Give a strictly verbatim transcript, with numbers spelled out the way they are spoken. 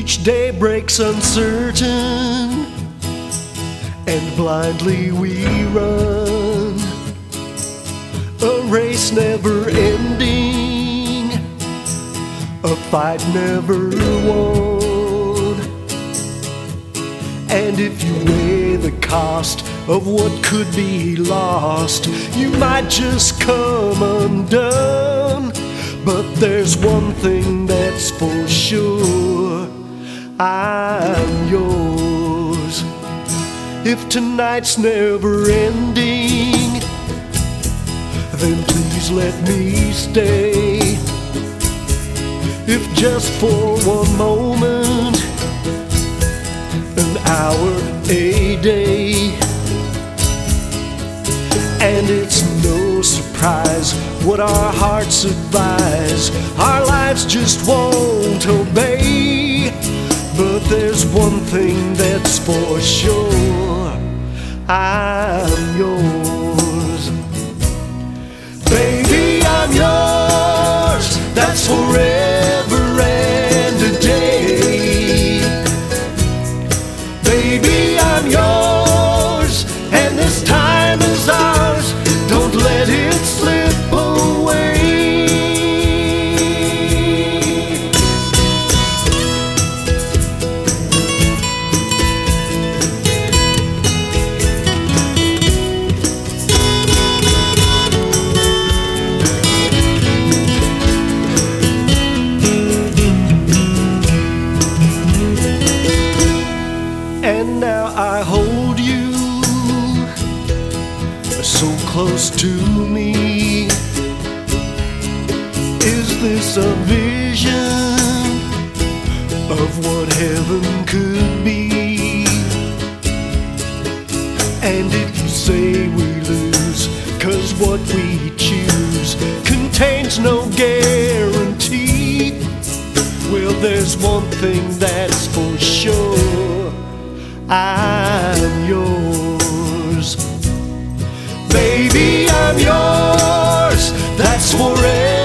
Each day breaks uncertain, and blindly we run, a race never ending, a fight never won. And if you weigh the cost of what could be lost, you might just come undone. But there's one thing that's for sure, I'm yours. If tonight's never ending, then please let me stay. If just for one moment, an hour a day. And it's no surprise what our hearts advise, our lives just won't obey. But there's one thing that's for sure, I'm yours. Baby, I'm yours, that's forever and a day. Baby, I'm yours, and this time is ours, don't let it slip away. And now I hold you so close to me. Is this a vision of what heaven could be? And if you say we lose, 'cause what we choose contains no guarantee, well, there's one thing that's for sure, I'm yours. Baby, I'm yours, that's forever